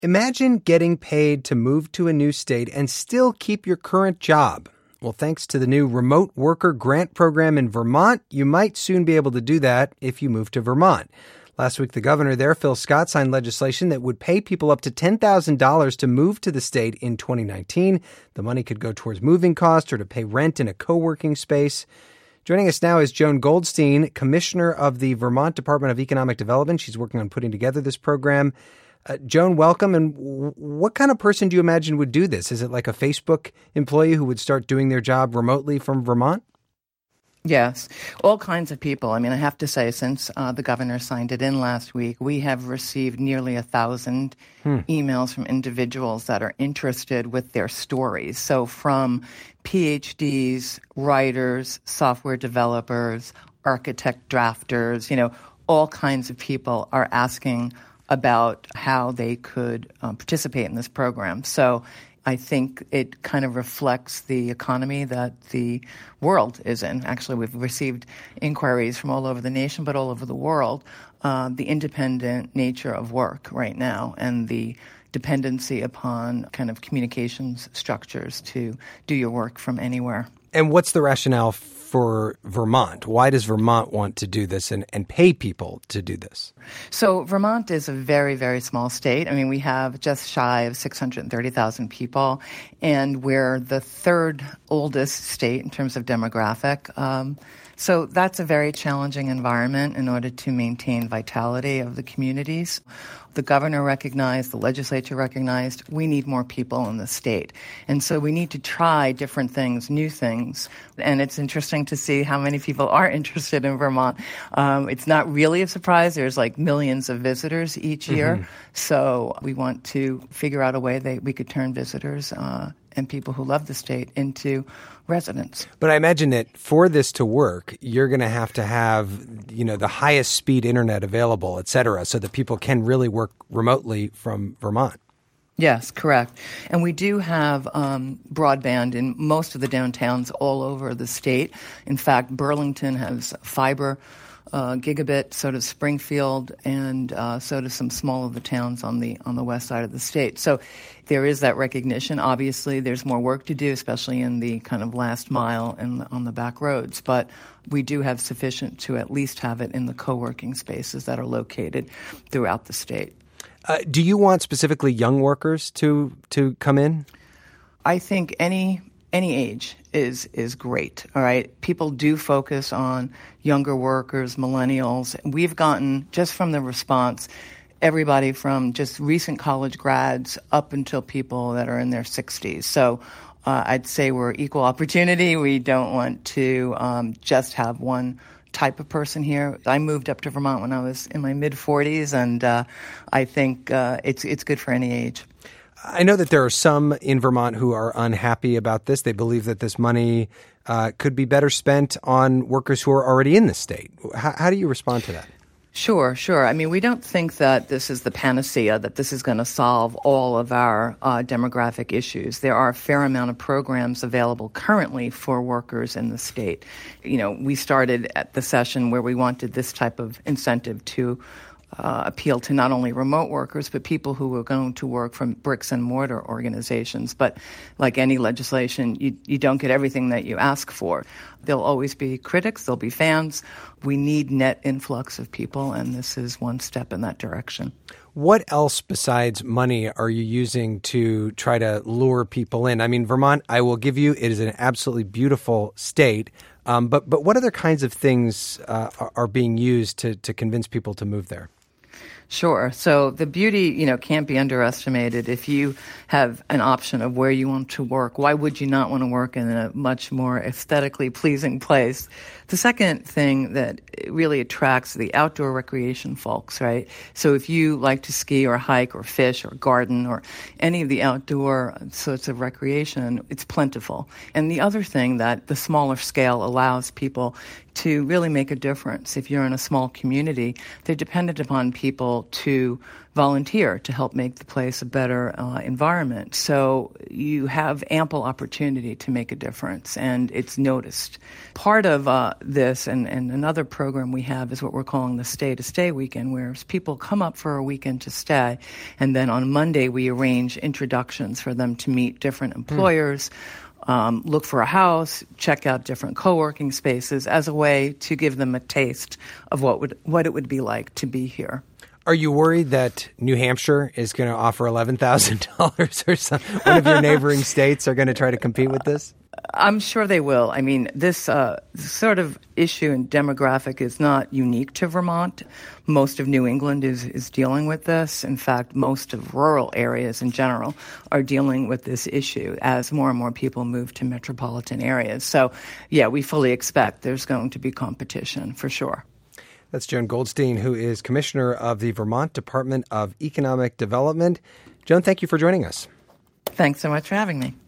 Imagine getting paid to move to a new state and still keep your current job. Well, thanks to the new Remote Worker Grant Program in Vermont, you might soon be able to do that if you move to Vermont. Last week, the governor there, Phil Scott, signed legislation that would pay people up to $10,000 to move to the state in 2019. The money could go towards moving costs or to pay rent in a co-working space. Joining us now is Joan Goldstein, commissioner of the Vermont Department of Economic Development. She's working on putting together this program. Joan, welcome. And what kind of person do you imagine would do this? Is it like a Facebook employee who would start doing their job remotely from Vermont? Yes, all kinds of people. I mean, I have to say, since the governor signed it in last week, we have received nearly 1,000 emails from individuals that are interested with their stories. So from PhDs, writers, software developers, architect drafters, all kinds of people are asking about how they could participate in this program. So I think it kind of reflects the economy that the world is in. Actually, we've received inquiries from all over the nation, but all over the world, the independent nature of work right now and the dependency upon kind of communications structures to do your work from anywhere. And what's the rationale for Vermont? Why does Vermont want to do this and pay people to do this? So Vermont is a very, very small state. I mean, we have just shy of 630,000 people, and we're the third oldest state in terms of demographic. So that's a very challenging environment in order to maintain vitality of the communities. The governor recognized, the legislature recognized, we need more people in the state. And so we need to try different things, new things. And it's interesting to see how many people are interested in Vermont. It's not really a surprise. There's like millions of visitors each year. Mm-hmm. So we want to figure out a way that we could turn visitors and people who love the state into residents. But I imagine that for this to work, you're going to have, the highest speed internet available, et cetera, so that people can really work remotely from Vermont. Yes, correct. And we do have broadband in most of the downtowns all over the state. In fact, Burlington has fiber gigabit, so does Springfield, and so does some small of the towns on the west side of the state. So there is that recognition. Obviously, there's more work to do, especially in the kind of last mile and on the back roads. But we do have sufficient to at least have it in the co-working spaces that are located throughout the state. Do you want specifically young workers to come in? I think any age is great, all right? People do focus on younger workers, millennials. We've gotten, just from the response, everybody from just recent college grads up until people that are in their 60s. So I'd say we're equal opportunity. We don't want to just have one type of person here. I moved up to Vermont when I was in my mid-40s, and I think it's good for any age. I know that there are some in Vermont who are unhappy about this. They believe that this money could be better spent on workers who are already in the state. How do you respond to that? Sure. I mean, we don't think that this is the panacea, that this is going to solve all of our demographic issues. There are a fair amount of programs available currently for workers in the state. We started at the session where we wanted this type of incentive to appeal to not only remote workers, but people who were going to work from bricks and mortar organizations. But like any legislation, you don't get everything that you ask for. There'll always be critics, there'll be fans. We need net influx of people, and this is one step in that direction. What else besides money are you using to try to lure people in? I mean, Vermont, I will give you, it is an absolutely beautiful state. But what other kinds of things are being used to convince people to move there? Sure. So the beauty, can't be underestimated. If you have an option of where you want to work, why would you not want to work in a much more aesthetically pleasing place? The second thing that really attracts the outdoor recreation folks, right? So if you like to ski or hike or fish or garden or any of the outdoor sorts of recreation, it's plentiful. And the other thing that the smaller scale allows people to really make a difference. If you're in a small community, they're dependent upon people to volunteer to help make the place a better environment. So you have ample opportunity to make a difference, and it's noticed. Part of this and another program we have is what we're calling the Stay to Stay weekend, where people come up for a weekend to stay, and then on Monday we arrange introductions for them to meet different employers, look for a house, check out different co-working spaces as a way to give them a taste of what it would be like to be here. Are you worried that New Hampshire is going to offer $11,000 or something? One of your neighboring states are going to try to compete with this? I'm sure they will. I mean, this sort of issue and demographic is not unique to Vermont. Most of New England is dealing with this. In fact, most of rural areas in general are dealing with this issue as more and more people move to metropolitan areas. So, yeah, we fully expect there's going to be competition for sure. That's Joan Goldstein, who is Commissioner of the Vermont Department of Economic Development. Joan, thank you for joining us. Thanks so much for having me.